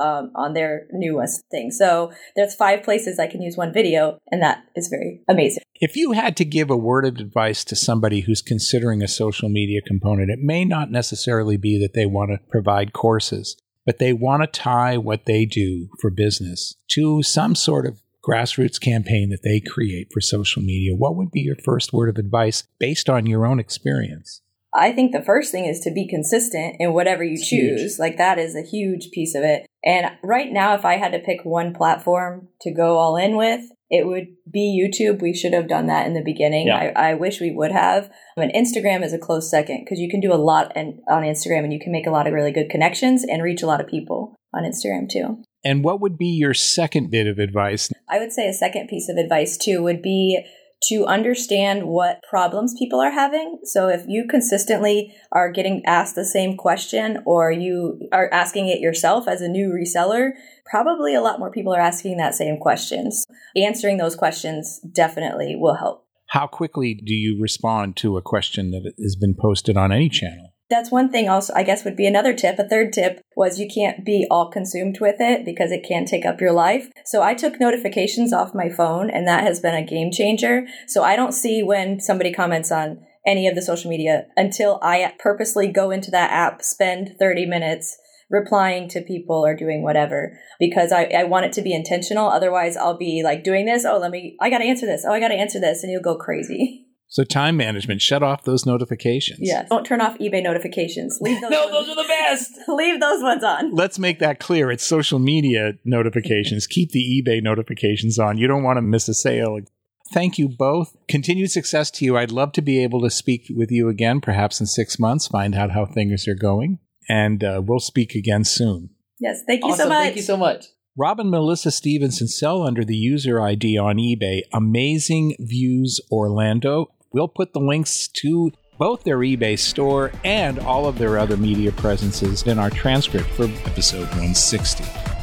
their newest thing. So there's 5 places I can use one video, and that is very amazing. If you had to give a word of advice to somebody who's considering a social media component, it may not necessarily be that they want to provide courses, but they want to tie what they do for business to some sort of grassroots campaign that they create for social media. What would be your first word of advice based on your own experience? I think the first thing is to be consistent in whatever you choose. Like that is a huge piece of it. And right now, if I had to pick one platform to go all in with, it would be YouTube. We should have done that in the beginning. Yeah. I wish we would have. And Instagram is a close second because you can do a lot on Instagram and you can make a lot of really good connections and reach a lot of people on Instagram too. And what would be your second bit of advice? I would say a second piece of advice too would be to understand what problems people are having. So if you consistently are getting asked the same question or you are asking it yourself as a new reseller, probably a lot more people are asking that same questions. Answering those questions definitely will help. How quickly do you respond to a question that has been posted on any channel? That's one thing also, I guess, would be another tip. A third tip was you can't be all consumed with it because it can take up your life. So I took notifications off my phone, and that has been a game changer. So I don't see when somebody comments on any of the social media until I purposely go into that app, spend 30 minutes replying to people or doing whatever, because I want it to be intentional. Otherwise, I'll be like doing this. I got to answer this. I got to answer this. And you'll go crazy. So time management, shut off those notifications. Yes. Don't turn off eBay notifications. Leave those. No, those are the best. Leave those ones on. Let's make that clear. It's social media notifications. Keep the eBay notifications on. You don't want to miss a sale. Thank you both. Continued success to you. I'd love to be able to speak with you again, perhaps in 6 months, find out how things are going. And we'll speak again soon. Yes. Thank you so much. Thank you so much. Rob and Melissa Stevenson sell under the user ID on eBay, Amazing Views Orlando. We'll put the links to both their eBay store and all of their other media presences in our transcript for episode 160.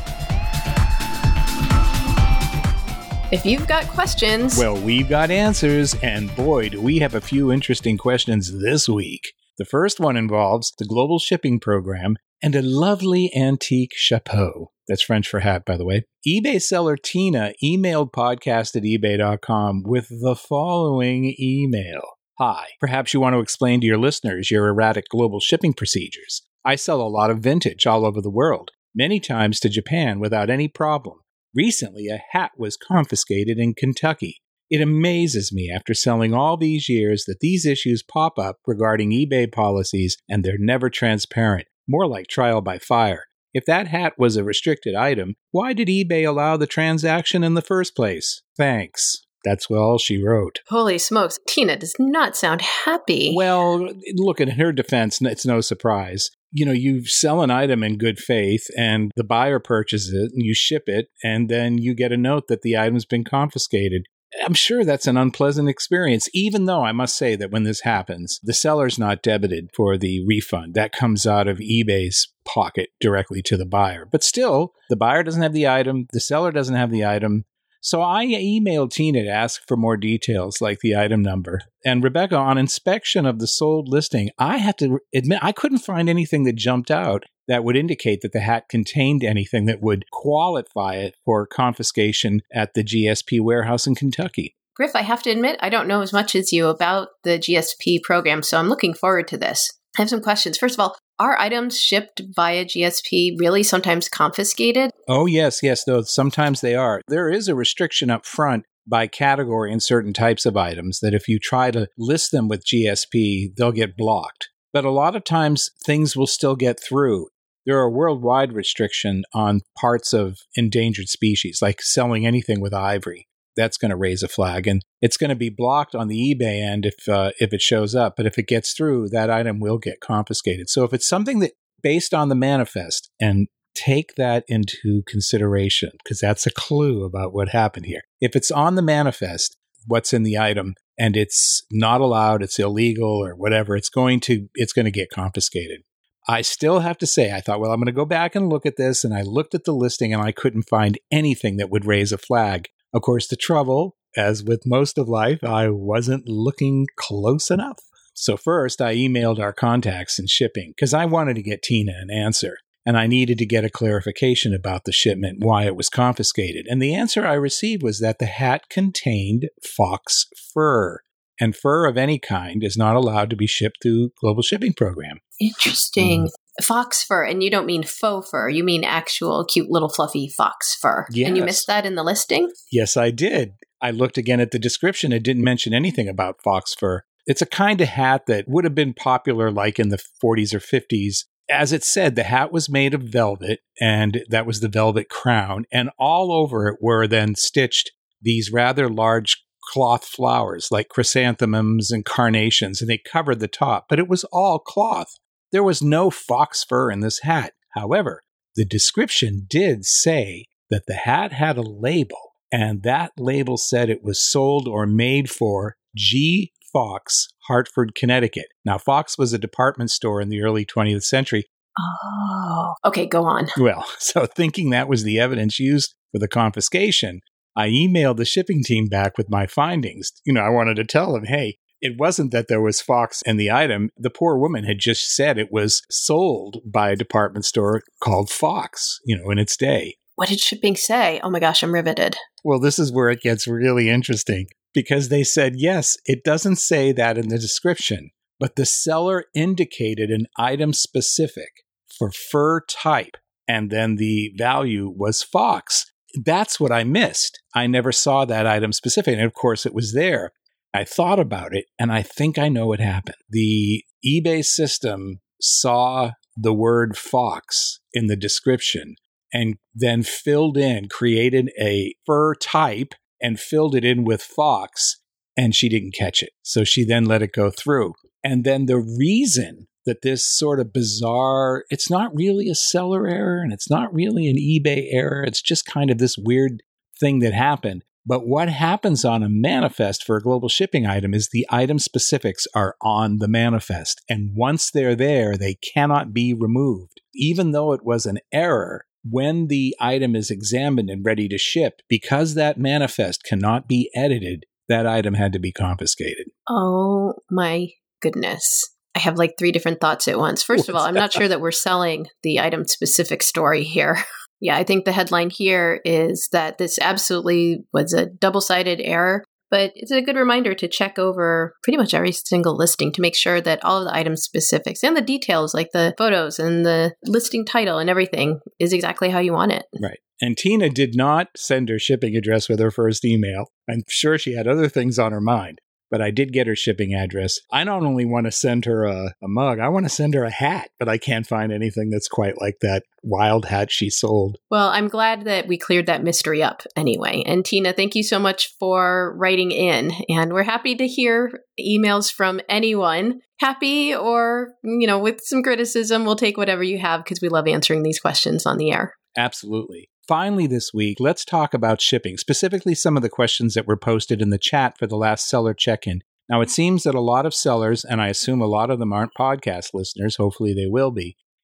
If you've got questions, well, we've got answers, and boy, do we have a few interesting questions this week. The first one involves the Global Shipping Program and a lovely antique chapeau. That's French for hat, by the way. eBay seller Tina emailed podcast@ebay.com with the following email. Hi, perhaps you want to explain to your listeners your erratic global shipping procedures. I sell a lot of vintage all over the world, many times to Japan without any problem. Recently, a hat was confiscated in Kentucky. It amazes me after selling all these years that these issues pop up regarding eBay policies and they're never transparent, more like trial by fire. If that hat was a restricted item, why did eBay allow the transaction in the first place? Thanks. That's all she wrote. Holy smokes, Tina does not sound happy. Well, look, in her defense, it's no surprise. You sell an item in good faith, and the buyer purchases it, and you ship it, and then you get a note that the item's been confiscated. I'm sure that's an unpleasant experience, even though I must say that when this happens, the seller's not debited for the refund. That comes out of eBay's pocket directly to the buyer. But still, the buyer doesn't have the item, the seller doesn't have the item. So I emailed Tina to ask for more details, like the item number. And Rebecca, on inspection of the sold listing, I have to admit I couldn't find anything that jumped out. that would indicate that the hat contained anything that would qualify it for confiscation at the GSP warehouse in Kentucky. Griff, I have to admit, I don't know as much as you about the GSP program, so I'm looking forward to this. I have some questions. First of all, are items shipped via GSP really sometimes confiscated? Oh, yes, though sometimes they are. There is a restriction up front by category in certain types of items that if you try to list them with GSP, they'll get blocked. But a lot of times things will still get through. There are worldwide restriction on parts of endangered species, like selling anything with ivory. That's going to raise a flag, and it's going to be blocked on the eBay end if it shows up. But if it gets through, that item will get confiscated. So if it's something that based on the manifest, and take that into consideration, because that's a clue about what happened here. If it's on the manifest, what's in the item, and it's not allowed, it's illegal or whatever, it's going to get confiscated. I still have to say, I thought, well, I'm going to go back and look at this, and I looked at the listing, and I couldn't find anything that would raise a flag. Of course, the trouble, as with most of life, I wasn't looking close enough. So first, I emailed our contacts in shipping because I wanted to get Tina an answer, and I needed to get a clarification about the shipment, why it was confiscated. And the answer I received was that the hat contained fox fur, and fur of any kind is not allowed to be shipped through Global Shipping Program. Interesting. Fox fur, and you don't mean faux fur. You mean actual cute little fluffy fox fur. Yes. And you missed that in the listing? Yes, I did. I looked again at the description. It didn't mention anything about fox fur. It's a kind of hat that would have been popular like in the 40s or 50s. As it said, the hat was made of velvet, and that was the velvet crown. And all over it were then stitched these rather large cloth flowers like chrysanthemums and carnations, and they covered the top. But it was all cloth. There was no fox fur in this hat. However, the description did say that the hat had a label, and that label said it was sold or made for G. Fox, Hartford, Connecticut. Now, Fox was a department store in the early 20th century. Oh, okay, go on. Well, so thinking that was the evidence used for the confiscation, I emailed the shipping team back with my findings. I wanted to tell them, hey, it wasn't that there was fox in the item. The poor woman had just said it was sold by a department store called Fox, in its day. What did shipping say? Oh my gosh, I'm riveted. Well, this is where it gets really interesting because they said, yes, it doesn't say that in the description, but the seller indicated an item specific for fur type, and then the value was fox. That's what I missed. I never saw that item specific, and of course it was there. I thought about it, and I think I know what happened. The eBay system saw the word fox in the description and then created a fur type and filled it in with fox, and she didn't catch it. So she then let it go through. And then the reason that this sort of bizarre, it's not really a seller error and it's not really an eBay error. It's just kind of this weird thing that happened. But what happens on a manifest for a global shipping item is the item specifics are on the manifest. And once they're there, they cannot be removed. Even though it was an error, when the item is examined and ready to ship, because that manifest cannot be edited, that item had to be confiscated. Oh my goodness. I have like 3 different thoughts at once. First of all, I'm not sure that we're selling the item specific story here. Yeah, I think the headline here is that this absolutely was a double-sided error, but it's a good reminder to check over pretty much every single listing to make sure that all of the item specifics and the details like the photos and the listing title and everything is exactly how you want it. Right. And Tina did not send her shipping address with her first email. I'm sure she had other things on her mind. But I did get her shipping address. I not only want to send her a mug, I want to send her a hat, but I can't find anything that's quite like that wild hat she sold. Well, I'm glad that we cleared that mystery up anyway. And Tina, thank you so much for writing in. And we're happy to hear emails from anyone, happy or, with some criticism. We'll take whatever you have because we love answering these questions on the air. Absolutely. Finally, this week, let's talk about shipping, specifically some of the questions that were posted in the chat for the last seller check-in. Now, it seems that a lot of sellers, and I assume a lot of them aren't podcast listeners, hopefully they will be,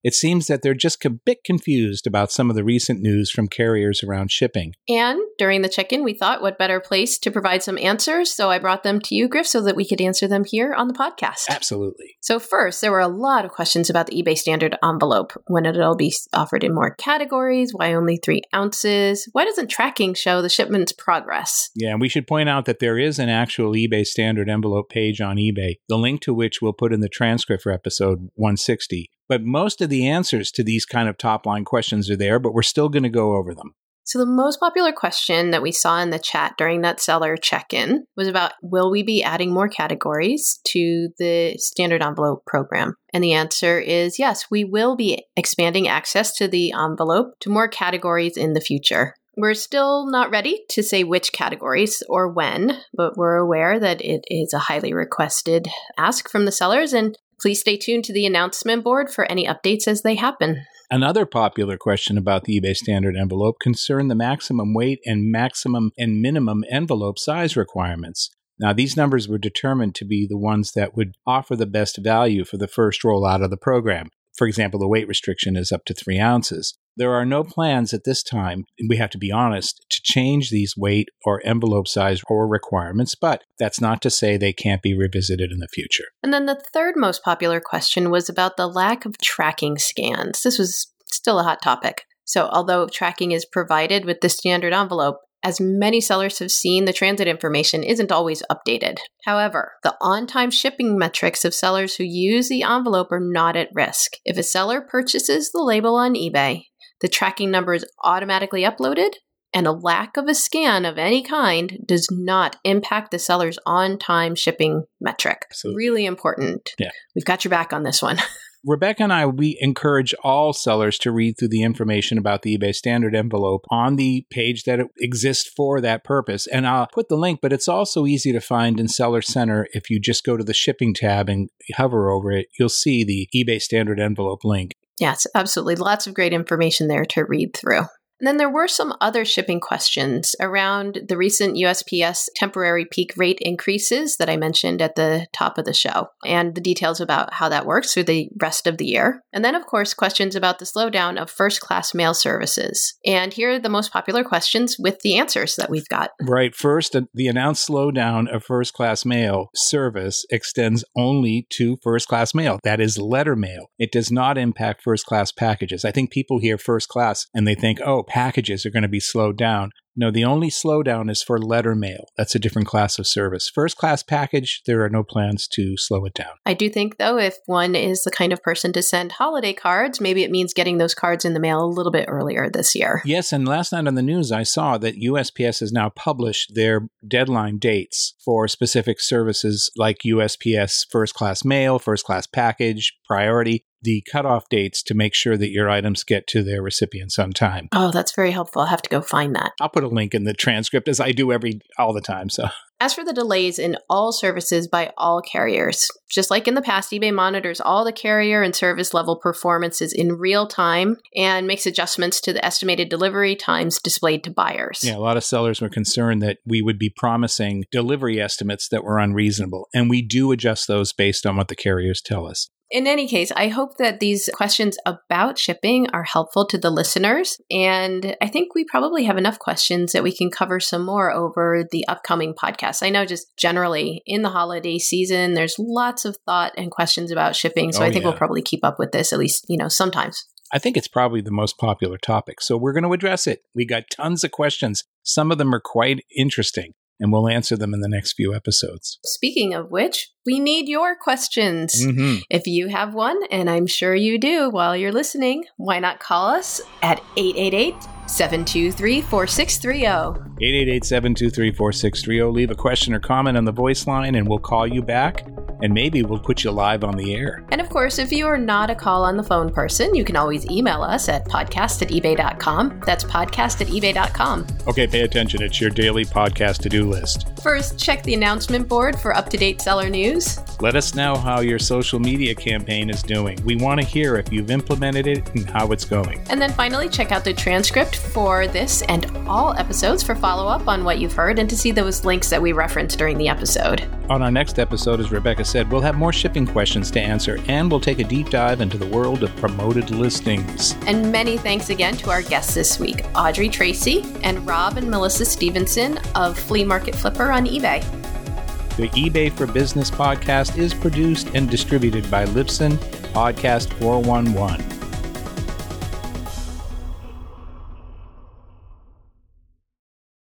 It seems that they're just a bit confused about some of the recent news from carriers around shipping. And during the check-in, we thought what better place to provide some answers, so I brought them to you, Griff, so that we could answer them here on the podcast. Absolutely. So first, there were a lot of questions about the eBay standard envelope, when it'll be offered in more categories, why only 3 ounces, why doesn't tracking show the shipment's progress? Yeah, and we should point out that there is an actual eBay standard envelope page on eBay, the link to which we'll put in the transcript for episode 160. But most of the answers to these kind of top-line questions are there, but we're still going to go over them. So the most popular question that we saw in the chat during that seller check-in was about, will we be adding more categories to the standard envelope program? And the answer is yes, we will be expanding access to the envelope to more categories in the future. We're still not ready to say which categories or when, but we're aware that it is a highly requested ask from the sellers, and please stay tuned to the announcement board for any updates as they happen. Another popular question about the eBay standard envelope concerned the maximum weight and maximum and minimum envelope size requirements. Now, these numbers were determined to be the ones that would offer the best value for the first rollout of the program. For example, the weight restriction is up to 3 ounces. There are no plans at this time, we have to be honest, to change these weight or envelope size or requirements, but that's not to say they can't be revisited in the future. And then the third most popular question was about the lack of tracking scans. This was still a hot topic. So although tracking is provided with the standard envelope, as many sellers have seen, the transit information isn't always updated. However, the on-time shipping metrics of sellers who use the envelope are not at risk. If a seller purchases the label on eBay, the tracking number is automatically uploaded, and a lack of a scan of any kind does not impact the seller's on-time shipping metric. Absolutely. Really important. Yeah. We've got your back on this one. Rebecca and I, we encourage all sellers to read through the information about the eBay standard envelope on the page that exists for that purpose. And I'll put the link, but it's also easy to find in Seller Center. If you just go to the shipping tab and hover over it, you'll see the eBay standard envelope link. Yes, absolutely. Lots of great information there to read through. And then there were some other shipping questions around the recent USPS temporary peak rate increases that I mentioned at the top of the show, and the details about how that works through the rest of the year. And then, of course, questions about the slowdown of first-class mail services. And here are the most popular questions with the answers that we've got. Right. First, the announced slowdown of first-class mail service extends only to first-class mail. That is letter mail. It does not impact first-class packages. I think people hear first-class and they think, oh, packages are going to be slowed down. No, the only slowdown is for letter mail. That's a different class of service. First class package, there are no plans to slow it down. I do think, though, if one is the kind of person to send holiday cards, maybe it means getting those cards in the mail a little bit earlier this year. Yes, and last night on the news, I saw that USPS has now published their deadline dates for specific services like USPS first class mail, first class package, priority, the cutoff dates to make sure that your items get to their recipients on time. Oh, that's very helpful. I'll have to go find that. I'll put a link in the transcript, as I do all the time. So, as for the delays in all services by all carriers, just like in the past, eBay monitors all the carrier and service level performances in real time and makes adjustments to the estimated delivery times displayed to buyers. Yeah, a lot of sellers were concerned that we would be promising delivery estimates that were unreasonable, and we do adjust those based on what the carriers tell us. In any case, I hope that these questions about shipping are helpful to the listeners. And I think we probably have enough questions that we can cover some more over the upcoming podcast. I know just generally in the holiday season, there's lots of thought and questions about shipping. So I think we'll probably keep up with this, at least, sometimes. I think it's probably the most popular topic. So we're going to address it. We got tons of questions. Some of them are quite interesting, and we'll answer them in the next few episodes. Speaking of which, we need your questions. Mm-hmm. If you have one, and I'm sure you do while you're listening, why not call us at 888-723-4630. 888-723-4630. Leave a question or comment on the voice line, and we'll call you back. And maybe we'll put you live on the air. And of course, if you are not a call on the phone person, you can always email us at podcast@ebay.com. That's podcast@ebay.com. Okay, pay attention. It's your daily podcast to-do list. First, check the announcement board for up-to-date seller news. Let us know how your social media campaign is doing. We want to hear if you've implemented it and how it's going. And then finally, check out the transcript for this and all episodes for follow-up on what you've heard and to see those links that we referenced during the episode. On our next episode, as Rebecca said, we'll have more shipping questions to answer, and we'll take a deep dive into the world of promoted listings. And many thanks again to our guests this week, Audrey Tracy and Rob and Melissa Stevenson of Flea Market Flipper on eBay. The eBay for Business podcast is produced and distributed by Libsyn Podcast 411.